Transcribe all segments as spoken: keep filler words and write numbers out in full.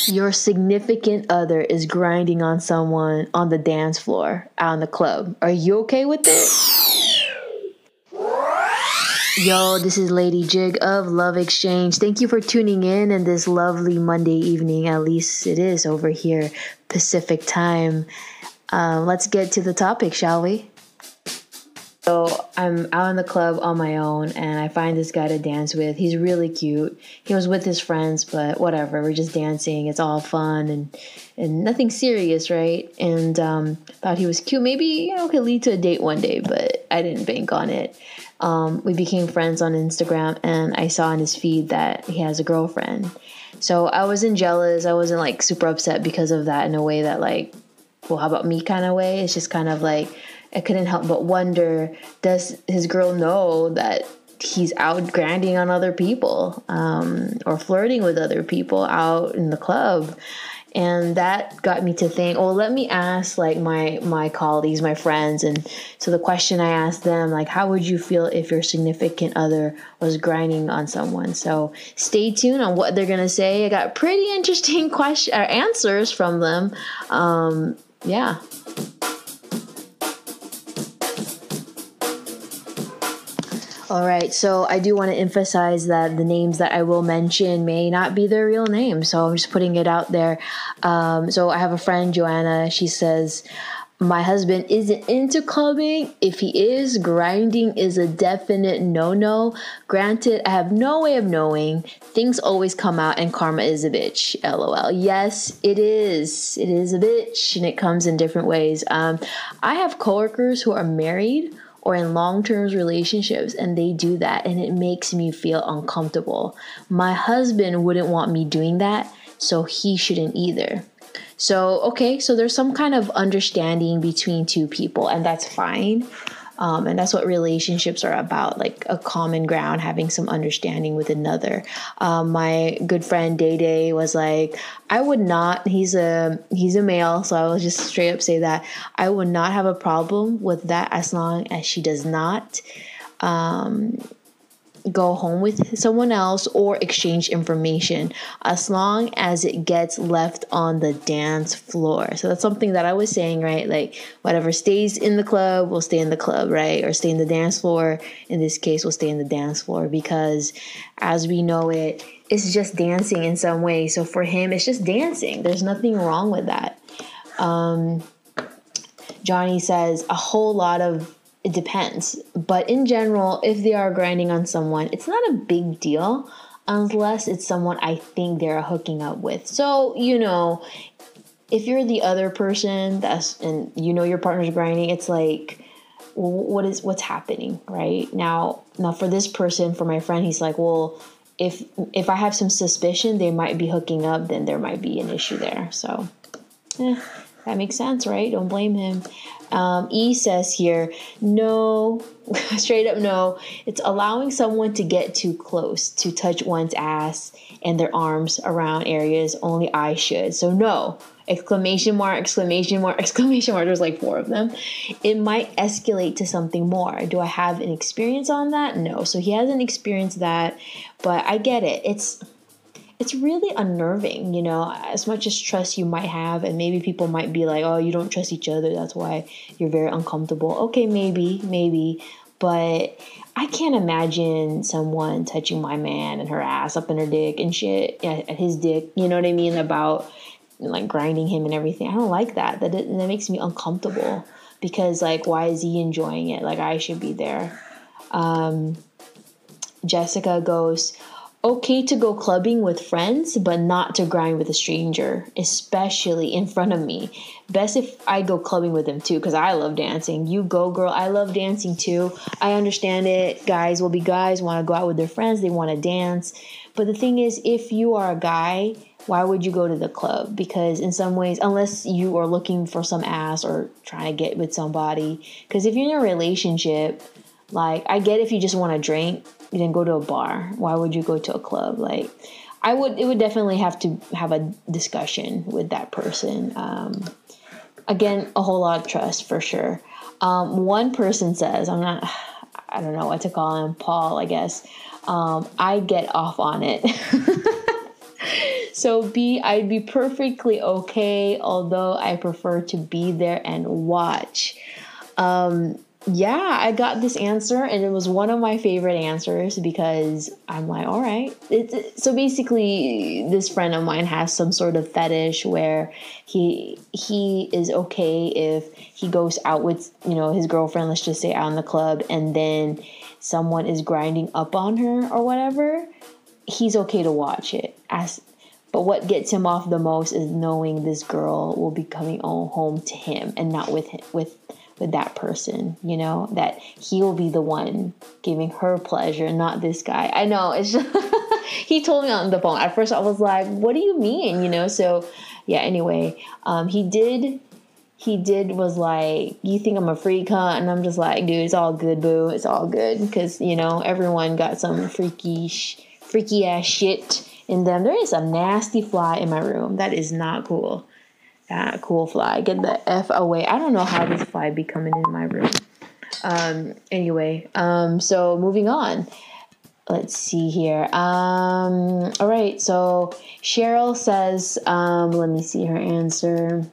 Your significant other is grinding on someone on the dance floor out in the club. Are you okay with it? Yo, this is Lady Jig of Love Exchange. Thank you for tuning in in this lovely Monday evening. At least it is over here, Pacific time. Uh, let's get to the topic, shall we? So I'm out in the club on my own and I find this guy to dance with. He's really cute. He was with his friends, but whatever. We're just dancing. It's all fun and and nothing serious, right? And um, thought he was cute. Maybe, you know, could lead to a date one day, but I didn't bank on it. Um, we became friends on Instagram and I saw in his feed that he has a girlfriend. So I wasn't jealous. I wasn't like super upset because of that in a way that like, well, how about me kind of way? It's just kind of like, I couldn't help but wonder, does his girl know that he's out grinding on other people um, or flirting with other people out in the club? And that got me to think, well, let me ask like my, my colleagues, my friends. And so the question I asked them, like, how would you feel if your significant other was grinding on someone? So stay tuned on what they're going to say. I got pretty interesting question or answers from them. Um, yeah. All right, so I do want to emphasize that the names that I will mention may not be their real names, so I'm just putting it out there. Um, so I have a friend, Joanna. She says, my husband isn't into clubbing. If he is, grinding is a definite no-no. Granted, I have no way of knowing. Things always come out and karma is a bitch, LOL. Yes, it is. It is a bitch, and it comes in different ways. Um, I have coworkers who are married or in long-term relationships, and they do that, and it makes me feel uncomfortable. My husband wouldn't want me doing that, so he shouldn't either. So, okay, so there's some kind of understanding between two people, and that's fine. Um, and that's what relationships are about, like a common ground, having some understanding with another. Um, my good friend Day Day was like, I would not, he's a, he's a male. So I will just straight up say that I would not have a problem with that as long as she does not, um, go home with someone else or exchange information, as long as it gets left on the dance floor. So that's something that I was saying, right? Like whatever stays in the club will stay in the club, right? Or stay in the dance floor. In this case, will stay in the dance floor, because as we know it, it's just dancing in some way. So for him, it's just dancing. There's nothing wrong with that. Um, Johnny says a whole lot of it depends. But in general, if they are grinding on someone, it's not a big deal unless it's someone I think they're hooking up with. So, you know, if you're the other person that's, and you know your partner's grinding, it's like, well, what is, what's happening right now? Now for this person, for my friend, he's like, well, if, if I have some suspicion they might be hooking up, then there might be an issue there. So, eh, that makes sense, right? Don't blame him. Um, E says here, no, straight up no. It's allowing someone to get too close, to touch one's ass and their arms around areas only I should. So no, exclamation mark, exclamation mark, exclamation mark. There's like four of them. It might escalate to something more. Do I have an experience on that? No. So he hasn't experienced that, but I get it. It's... It's really unnerving, you know, as much as trust you might have, and maybe people might be like, oh, you don't trust each other, that's why you're very uncomfortable. Okay, maybe, maybe, but I can't imagine someone touching my man and her ass up in her dick and shit, at his dick, you know what I mean, about like grinding him and everything. I don't like that. That, that makes me uncomfortable, because like, why is he enjoying it? Like, I should be there. Um, Jessica goes, okay to go clubbing with friends, but not to grind with a stranger, especially in front of me. Best if I go clubbing with them too, because I love dancing. You go, girl. I love dancing too. I understand it. Guys will be guys, want to go out with their friends. They want to dance. But the thing is, if you are a guy, why would you go to the club? Because in some ways, unless you are looking for some ass or trying to get with somebody, because if you're in a relationship, like, I get if you just want to drink, you then go to a bar. Why would you go to a club? Like, I would, it would definitely have to have a discussion with that person. Um, again, a whole lot of trust for sure. Um, one person says, I'm not, I don't know what to call him, Paul, I guess. Um, I get off on it. So B, I'd be perfectly okay, although I prefer to be there and watch. Um, yeah, I got this answer, and it was one of my favorite answers because I'm like, all right. It's, it, so basically, this friend of mine has some sort of fetish where he he is okay if he goes out with, you know, his girlfriend, let's just say out in the club, and then someone is grinding up on her or whatever. He's okay to watch it. As But what gets him off the most is knowing this girl will be coming home to him and not with him, with with that person, you know, that he will be the one giving her pleasure, not this guy. I know, it's just he told me on the phone. At first I was like, what do you mean? You know, so yeah, anyway, um, he did, he did was like, you think I'm a freak, huh? And I'm just like, dude, it's all good, boo. It's all good. Because, you know, everyone got some freaky, sh- freaky ass shit in them. There is a nasty fly in my room. That is not cool. That cool fly. Get the F away. I don't know how this fly be coming in my room. Um, anyway, um, so moving on. Let's see here. Um, all right. So Cheryl says, um, let me see her answer.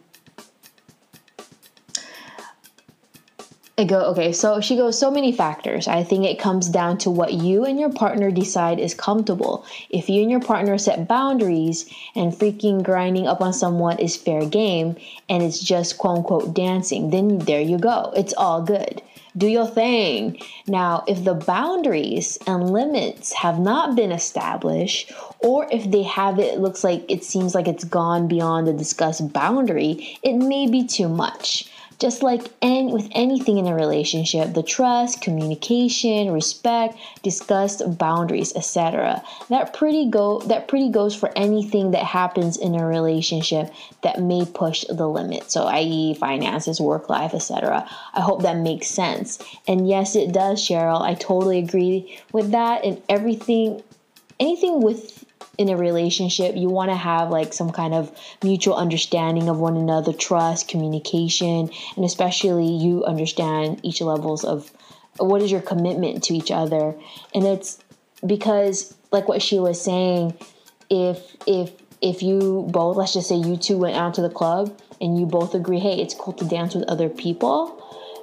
I go, okay, so she goes, so many factors. I think it comes down to what you and your partner decide is comfortable. If you and your partner set boundaries and freaking grinding up on someone is fair game and it's just quote unquote dancing, then there you go. It's all good. Do your thing. Now, if the boundaries and limits have not been established, or if they have it, it looks like it seems like it's gone beyond the discussed boundary, it may be too much. Just like any, with anything in a relationship, the trust, communication, respect, discussed boundaries, et cetera. That pretty go that pretty goes for anything that happens in a relationship that may push the limit. So, that is, finances, work life, et cetera. I hope that makes sense. And yes, it does, Cheryl. I totally agree with that. And everything, anything with in a relationship, you want to have like some kind of mutual understanding of one another, trust, communication, and especially you understand each levels of what is your commitment to each other. And it's because like what she was saying, if if if you both, let's just say you two went out to the club and you both agree, hey, it's cool to dance with other people.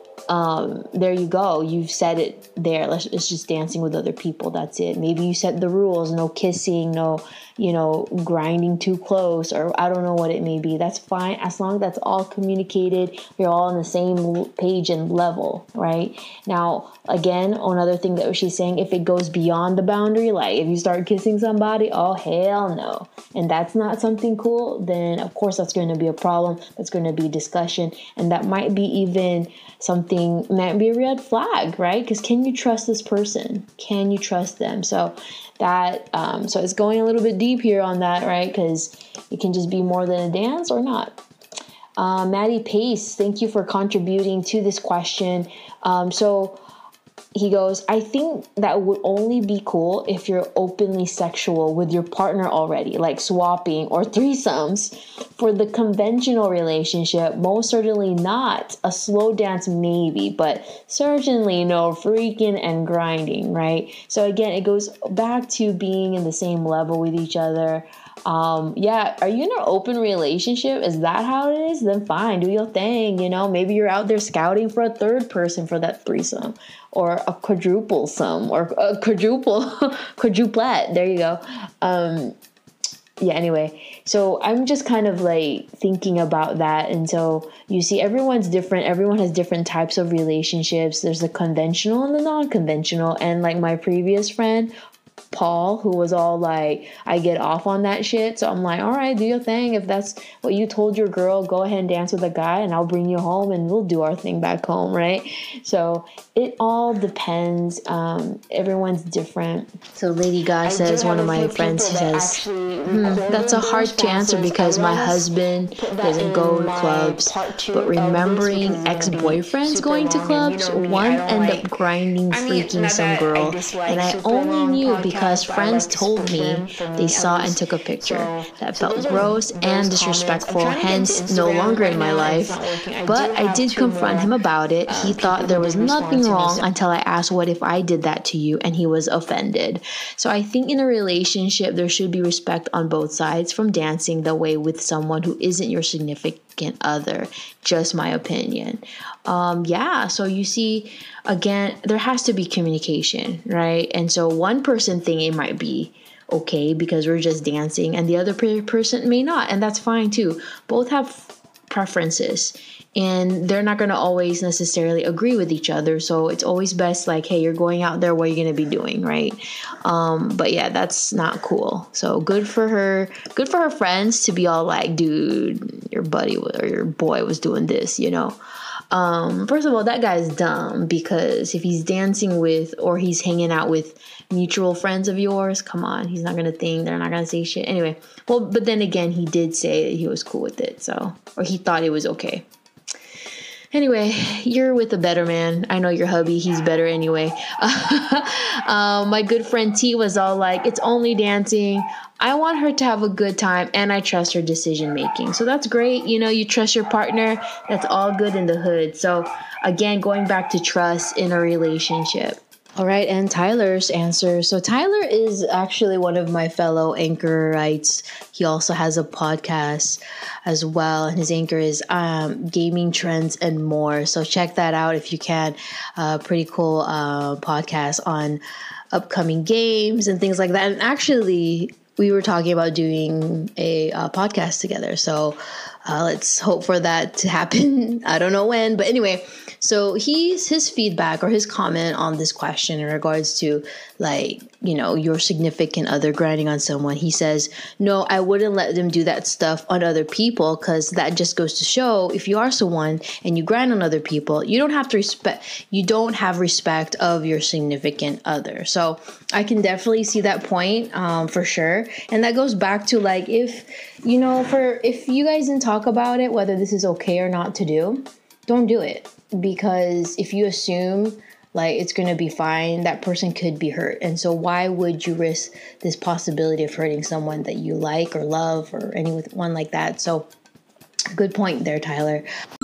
Um, there you go. You've said it there. Let's, it's just dancing with other people. That's it. Maybe you set the rules, no kissing, no, you know, grinding too close, or I don't know what it may be. That's fine. As long as that's all communicated, you're all on the same page and level, right? Now, again, another thing that she's saying, if it goes beyond the boundary, like if you start kissing somebody, oh, hell no. And that's not something cool, then of course that's going to be a problem. That's going to be discussion. And that might be even something, might be a red flag, right? Because can you trust this person? Can you trust them? So that, um, so it's going a little bit deep here on that, right? Because it can just be more than a dance or not. Uh, Maddie Pace, thank you for contributing to this question. Um, so he goes, I think that would only be cool if you're openly sexual with your partner already, like swapping or threesomes. For the conventional relationship, most certainly not. A slow dance maybe, but certainly no freaking and grinding, right? So again, it goes back to being in the same level with each other. Um, yeah, are you in an open relationship? Is that how it is? Then fine, do your thing, you know. Maybe you're out there scouting for a third person for that threesome, or a quadruple some, or a quadruple, quadruplet. There you go. Um, yeah, anyway, so I'm just kind of like thinking about that. And so you see, everyone's different. Everyone has different types of relationships. There's the conventional and the non-conventional. And like my previous friend, Paul, who was all like, I get off on that shit. So I'm like, all right, do your thing. If that's what you told your girl, go ahead and dance with a guy and I'll bring you home and we'll do our thing back home, right? So it all depends. Um, everyone's different. So Lady Gaga says, one of my friends, he says, hmm, that's a hard to answer because my husband doesn't go to clubs. But remembering ex-boyfriends going to clubs, one ended up grinding, freaking some girl. And I only knew because because friends told me they saw and took a picture that felt gross and disrespectful, hence no longer in my life. But I did confront him about it. He thought there was nothing wrong until I asked, what if I did that to you? And he was offended. So I think in a relationship, there should be respect on both sides from dancing the way with someone who isn't your significant other. Just my opinion. Um, yeah, so you see, again, there has to be communication, right? And so one person thing, it might be okay because we're just dancing, and the other per- person may not, and that's fine too. Both have preferences, and they're not going to always necessarily agree with each other. So it's always best like, hey, you're going out there, what are you going to be doing, right? Um, but yeah, that's not cool. So good for her. Good for her friends to be all like, dude, your buddy or your boy was doing this, you know? Um, first of all, that guy's dumb, because if he's dancing with or he's hanging out with mutual friends of yours, come on, he's not going to think, they're not going to say shit. Anyway, well, but then again, he did say that he was cool with it. So, or he thought it was okay. Anyway, you're with a better man. I know your hubby. He's better anyway. um, my good friend T was all like, it's only dancing. I want her to have a good time, and I trust her decision making. So that's great. You know, you trust your partner. That's all good in the hood. So again, going back to trust in a relationship. All right, and Tyler's answer. So Tyler is actually one of my fellow anchorites. He also has a podcast as well, and his anchor is um, Gaming Trends and More. So check that out if you can. Uh, pretty cool uh, podcast on upcoming games and things like that. And actually, we were talking about doing a uh, podcast together. So uh, let's hope for that to happen. I don't know when, but anyway. So he's his feedback or his comment on this question in regards to, like, you know, your significant other grinding on someone. He says, no, I wouldn't let them do that stuff on other people, because that just goes to show if you are someone and you grind on other people, you don't have to respect, you don't have respect of your significant other. So I can definitely see that point um, for sure. And that goes back to, like, if, you know, for if you guys didn't talk about it, whether this is okay or not to do, don't do it. Because if you assume like it's going to be fine, that person could be hurt. And so why would you risk this possibility of hurting someone that you like or love or anyone like that? So good point there, Tyler.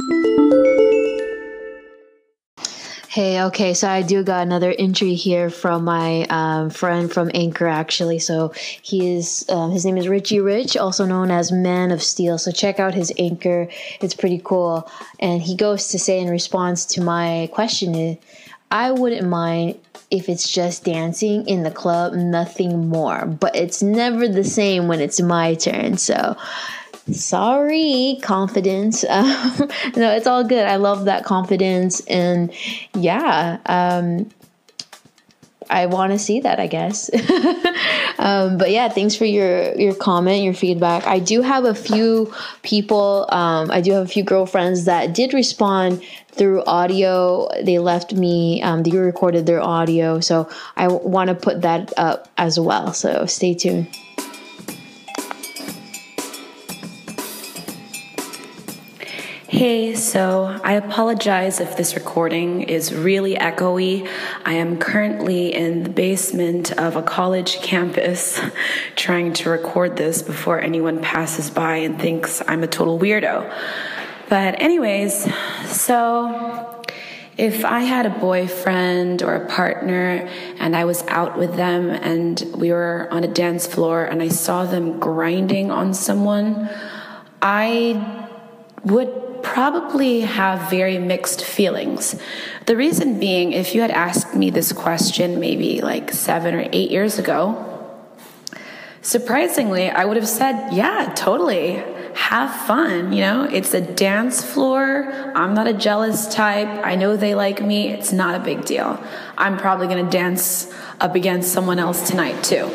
Hey, okay, so I do got another entry here from my um, friend from Anchor, actually. So he is, um, his name is Richie Rich, also known as Man of Steel. So check out his Anchor. It's pretty cool. And he goes to say in response to my question, I wouldn't mind if it's just dancing in the club, nothing more. But it's never the same when it's my turn. So sorry, confidence. Um, no, it's all good. I love that confidence. And yeah, um, I want to see that, I guess. um, but yeah, thanks for your, your comment, your feedback. I do have a few people, um, I do have a few girlfriends that did respond through audio. They left me, um, they recorded their audio. So I w- want to put that up as well. So stay tuned. Hey, so I apologize if this recording is really echoey. I am currently in the basement of a college campus trying to record this before anyone passes by and thinks I'm a total weirdo. But anyways, so if I had a boyfriend or a partner and I was out with them and we were on a dance floor and I saw them grinding on someone, I would probably have very mixed feelings. The reason being, if you had asked me this question maybe like seven or eight years ago, surprisingly, I would have said, yeah, totally. Have fun, you know? It's a dance floor. I'm not a jealous type. I know they like me. It's not a big deal. I'm probably going to dance up against someone else tonight too.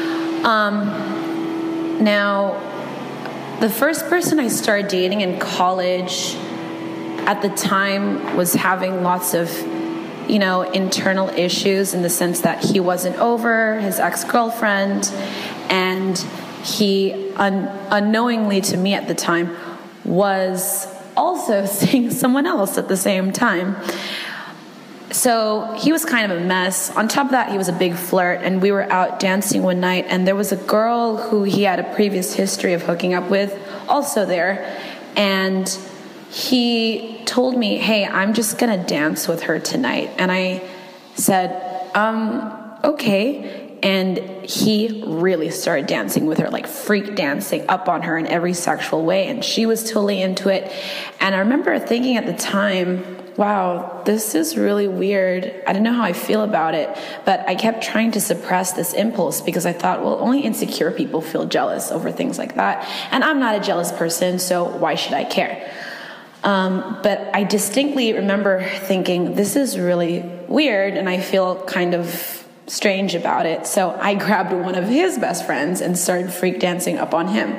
Um, now, the first person I started dating in college at the time was having lots of, you know, internal issues in the sense that he wasn't over his ex-girlfriend, and he, un- unknowingly to me at the time, was also seeing someone else at the same time. so he was kind of a mess. On top of that, he was a big flirt, and we were out dancing one night, and there was a girl who he had a previous history of hooking up with also there, and he told me, hey, I'm just gonna dance with her tonight. And I said, um, okay. And he really started dancing with her, like freak dancing up on her in every sexual way, and she was totally into it. And I remember thinking at the time, wow, this is really weird. I don't know how I feel about it, but I kept trying to suppress this impulse because I thought, well, only insecure people feel jealous over things like that. And I'm not a jealous person, so why should I care? Um, but I distinctly remember thinking, this is really weird, and I feel kind of strange about it. So I grabbed one of his best friends and started freak dancing up on him.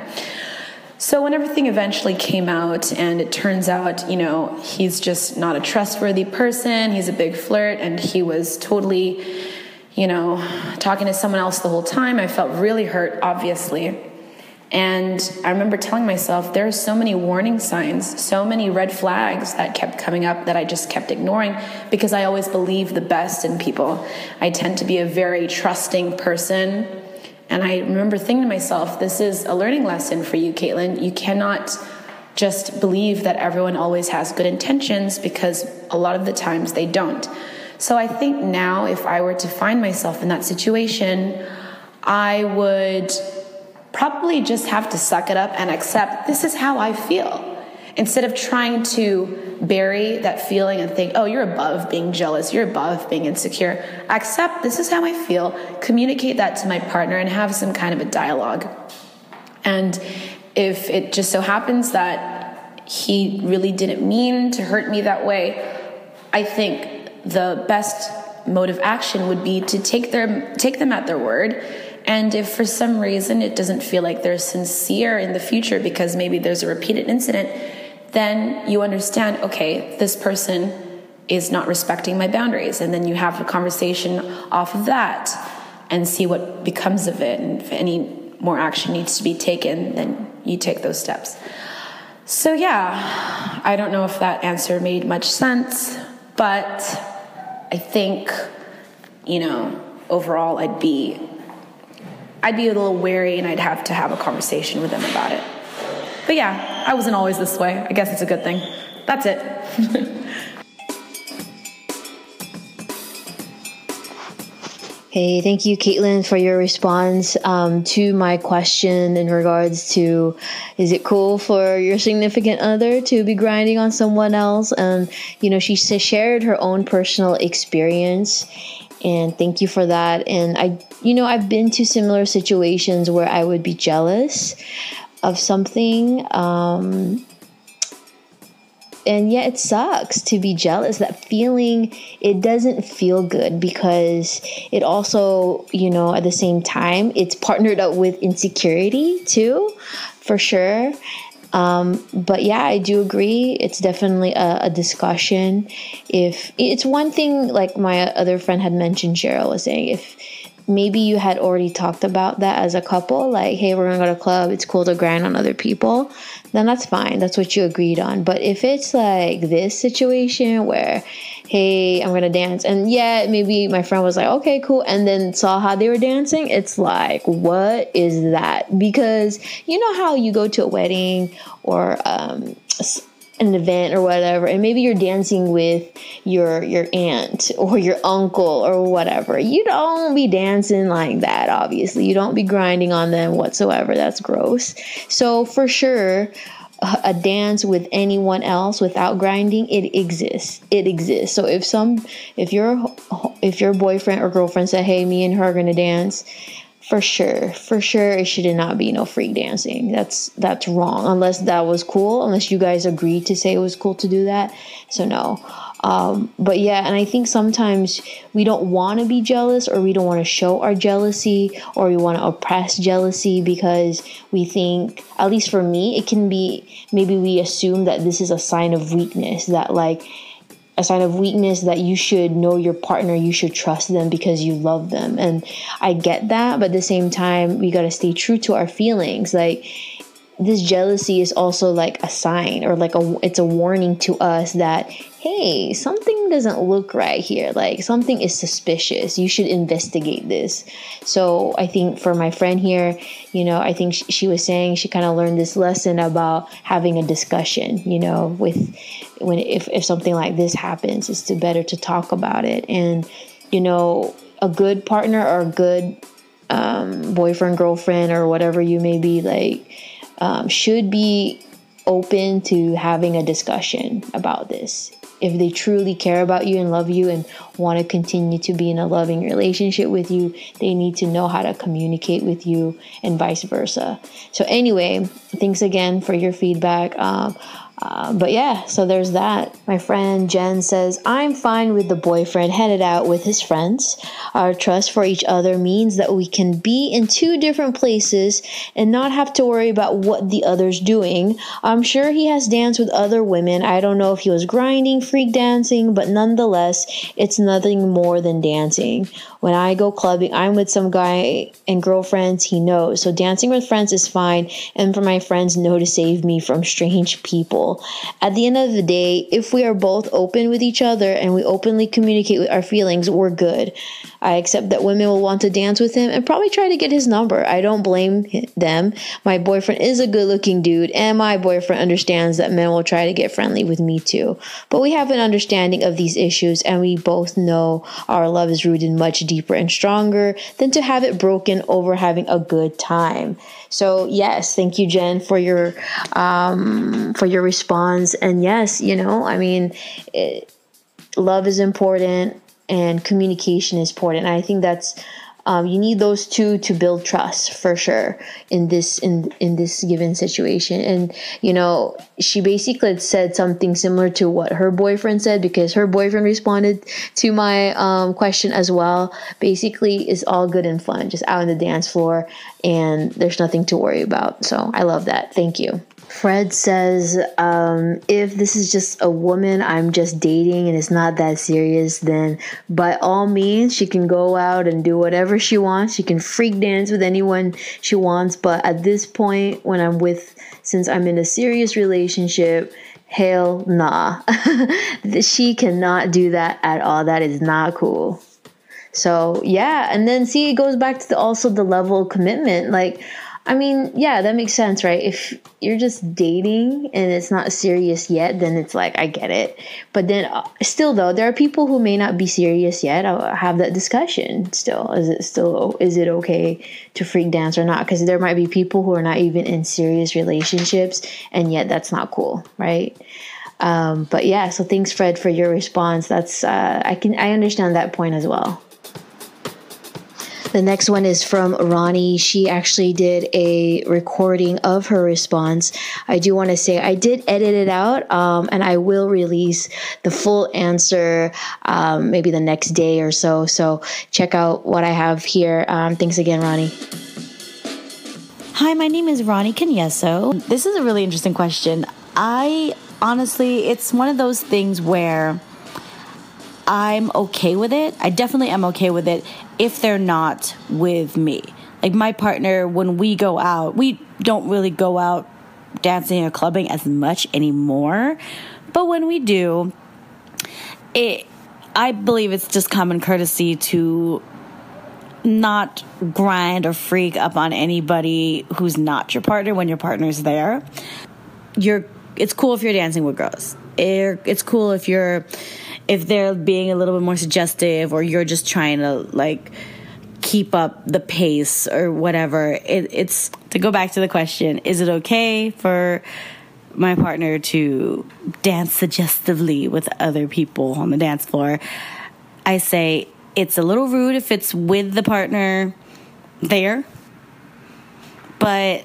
So when everything eventually came out, and it turns out, you know, he's just not a trustworthy person, he's a big flirt, and he was totally, you know, talking to someone else the whole time, I felt really hurt, obviously. And I remember telling myself, there are so many warning signs, so many red flags that kept coming up that I just kept ignoring because I always believe the best in people. I tend to be a very trusting person. And I remember thinking to myself, this is a learning lesson for you, Caitlin. You cannot just believe that everyone always has good intentions, because a lot of the times they don't. So I think now, if I were to find myself in that situation, I would probably just have to suck it up and accept this is how I feel, instead of trying to bury that feeling and think, oh, you're above being jealous, you're above being insecure. Accept this is how I feel, communicate that to my partner, and have some kind of a dialogue. And if it just so happens that he really didn't mean to hurt me that way, I think the best mode of action would be to take their take them at their word. And if for some reason it doesn't feel like they're sincere in the future because maybe there's a repeated incident, then you understand, okay, this person is not respecting my boundaries. And then you have a conversation off of that and see what becomes of it. And if any more action needs to be taken, then you take those steps. So yeah, I don't know if that answer made much sense, but I think, you know, overall I'd be I'd be a little wary, and I'd have to have a conversation with them about it. But yeah, I wasn't always this way. I guess it's a good thing. That's it. Hey, thank you, Caitlin, for your response um, to my question in regards to, is it cool for your significant other to be grinding on someone else? And, you know, she shared her own personal experience. And thank you for that. And I, you know, I've been to similar situations where I would be jealous of something. Um, and yeah, it sucks to be jealous. That feeling, it doesn't feel good, because it also, you know, at the same time, it's partnered up with insecurity too, for sure. Um, but yeah, I do agree. It's definitely a, a discussion. If it's one thing, like my other friend had mentioned, Cheryl was saying, if maybe you had already talked about that as a couple, like, hey, we're going to go to a club, it's cool to grind on other people, then that's fine. That's what you agreed on. But if it's like this situation where, hey, I'm going to dance, and yeah, maybe my friend was like, okay, cool, and then saw how they were dancing, it's like, what is that? Because you know how you go to a wedding or um, an event or whatever, and maybe you're dancing with your your aunt or your uncle or whatever. You don't be dancing like that, obviously. You don't be grinding on them whatsoever. That's gross. So for sure, a dance with anyone else without grinding, it exists. It exists. So if some, if your if your boyfriend or girlfriend said, hey, me and her are gonna dance, for sure, for sure, it should not be no freak dancing. That's that's wrong. Unless that was cool. Unless you guys agreed to say it was cool to do that. So no. Um, but yeah, and I think sometimes we don't want to be jealous, or we don't want to show our jealousy, or we want to oppress jealousy because we think, at least for me, it can be, maybe we assume that this is a sign of weakness, that like a sign of weakness, that you should know your partner, you should trust them because you love them. And I get that, but at the same time, we got to stay true to our feelings. Like, this jealousy is also like a sign, or like a it's a warning to us that, hey, something doesn't look right here. Like something is suspicious. You should investigate this. So I think for my friend here, you know, I think she, she was saying she kind of learned this lesson about having a discussion, you know, with when if, if something like this happens, it's to better to talk about it. And, you know, a good partner or a good um, boyfriend, girlfriend, or whatever you may be, like, um, should be open to having a discussion about this. If they truly care about you and love you and want to continue to be in a loving relationship with you, they need to know how to communicate with you, and vice versa. So anyway, thanks again for your feedback. Um, Uh, but yeah, so there's that. My friend Jen says, I'm fine with the boyfriend headed out with his friends. Our trust for each other means that we can be in two different places and not have to worry about what the other's doing. I'm sure he has danced with other women. I don't know if he was grinding, freak dancing, but nonetheless, it's nothing more than dancing. When I go clubbing, I'm with some guy and girlfriends he knows. So dancing with friends is fine. And for my friends know to save me from strange people. At the end of the day, if we are both open with each other and we openly communicate with our feelings, we're good. I accept that women will want to dance with him and probably try to get his number. I don't blame them. My boyfriend is a good-looking dude, and my boyfriend understands that men will try to get friendly with me too. But we have an understanding of these issues, and we both know our love is rooted much deeper and stronger than to have it broken over having a good time. So yes, thank you, Jen, for your um, for your response. And yes, you know, I mean, it, love is important. And communication is important. And I think that's um, you need those two to build trust for sure in this in in this given situation. And you know, she basically said something similar to what her boyfriend said, because her boyfriend responded to my um, question as well. Basically, it's all good and fun, just out on the dance floor, and there's nothing to worry about. So I love that. Thank you. Fred says, um, if this is just a woman I'm just dating and it's not that serious, then by all means, she can go out and do whatever she wants. She can freak dance with anyone she wants. But at this point, when I'm with, since I'm in a serious relationship, hell nah. She cannot do that at all. That is not cool. So yeah. And then see, it goes back to the, also the level of commitment. Like, I mean, yeah, that makes sense, right? If you're just dating and it's not serious yet, then it's like, I get it. But then uh, still, though, there are people who may not be serious yet. I'll have that discussion still. Is it still, is it okay to freak dance or not? Because there might be people who are not even in serious relationships, and yet that's not cool, right? Um, but yeah, so thanks, Fred, for your response. That's, uh, I can, I understand that point as well. The next one is from Ronnie. She actually did a recording of her response. I do want to say I did edit it out, um, and I will release the full answer um, maybe the next day or so. So check out what I have here. Um, thanks again, Ronnie. Hi, my name is Ronnie Canyeso. This is a really interesting question. I honestly, it's one of those things where I'm okay with it. I definitely am okay with it if they're not with me. Like my partner, when we go out, we don't really go out dancing or clubbing as much anymore. But when we do, it, I believe it's just common courtesy to not grind or freak up on anybody who's not your partner when your partner's there. You're, it's cool if you're dancing with girls. It, it's cool if you're if they're being a little bit more suggestive, or you're just trying to like keep up the pace or whatever. It, it's to go back to the question, is it okay for my partner to dance suggestively with other people on the dance floor? I say it's a little rude if it's with the partner there. But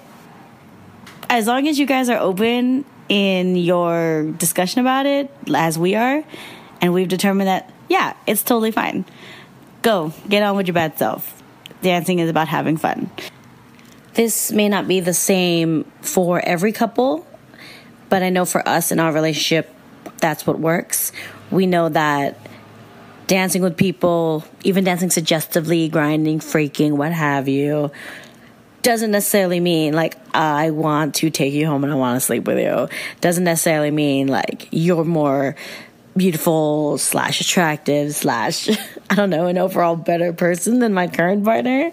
as long as you guys are open in your discussion about it, as we are, and we've determined that, yeah, it's totally fine. Go, get on with your bad self. Dancing is about having fun. This may not be the same for every couple, but I know for us in our relationship, that's what works. We know that dancing with people, even dancing suggestively, grinding, freaking, what have you, doesn't necessarily mean like I want to take you home and I want to sleep with you. Doesn't necessarily mean like you're more beautiful slash attractive slash, I don't know, an overall better person than my current partner.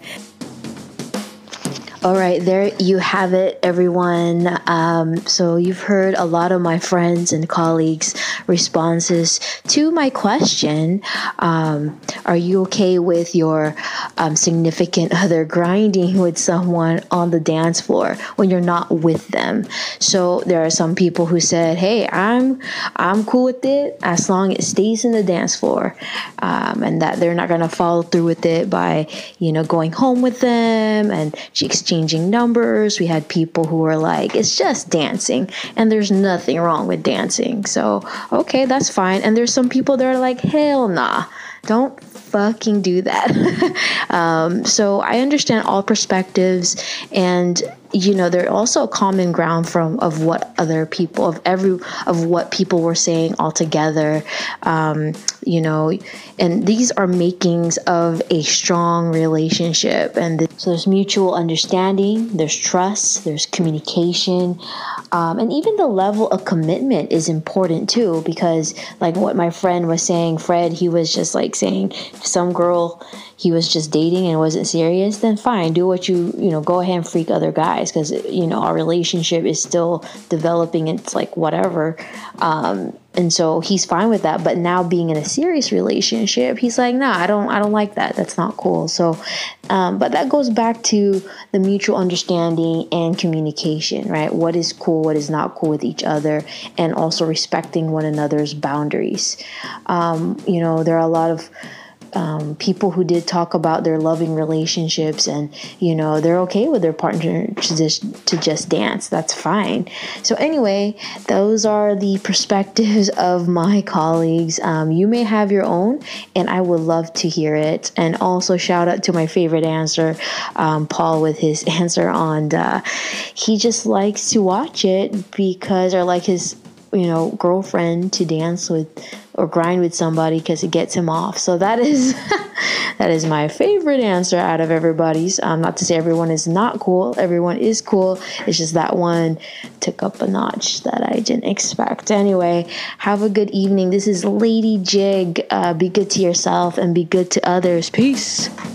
All right, there you have it, everyone. Um, so you've heard a lot of my friends and colleagues' responses to my question. Um, are you okay with your um, significant other grinding with someone on the dance floor when you're not with them? So there are some people who said, "Hey, I'm I'm cool with it as long as it stays in the dance floor," um, and that they're not gonna follow through with it by, you know, going home with them and exchanging numbers. We had people who were like, it's just dancing and there's nothing wrong with dancing. So, okay, that's fine. And there's some people that are like, hell nah, don't fucking do that. um, so I understand all perspectives, and you know, there's also a common ground from of what other people of every of what people were saying altogether. Um, you know, and these are makings of a strong relationship. And th- so there's mutual understanding, there's trust, there's communication, um, and even the level of commitment is important too. Because like what my friend was saying, Fred, he was just like saying some girl he was just dating and wasn't serious, then fine, do what you, you know, go ahead and freak other guys, because, you know, our relationship is still developing. It's like whatever. Um, and so he's fine with that. But now being in a serious relationship, he's like, nah, I don't, I don't like that. That's not cool. So, um, but that goes back to the mutual understanding and communication, right? What is cool, what is not cool with each other, and also respecting one another's boundaries. Um, you know, there are a lot of Um, people who did talk about their loving relationships, and you know, they're okay with their partner to just to just dance. That's fine. So anyway, those are the perspectives of my colleagues. Um, you may have your own, and I would love to hear it. And also shout out to my favorite answer, um, Paul, with his answer on uh, he just likes to watch it because, or like his, you know, girlfriend to dance with or grind with somebody because it gets him off. So that is that is my favorite answer out of everybody's. Um, not to say everyone is not cool. Everyone is cool. It's just that one took up a notch that I didn't expect. Anyway, have a good evening. This is Lady Jig. Uh, be good to yourself and be good to others. Peace.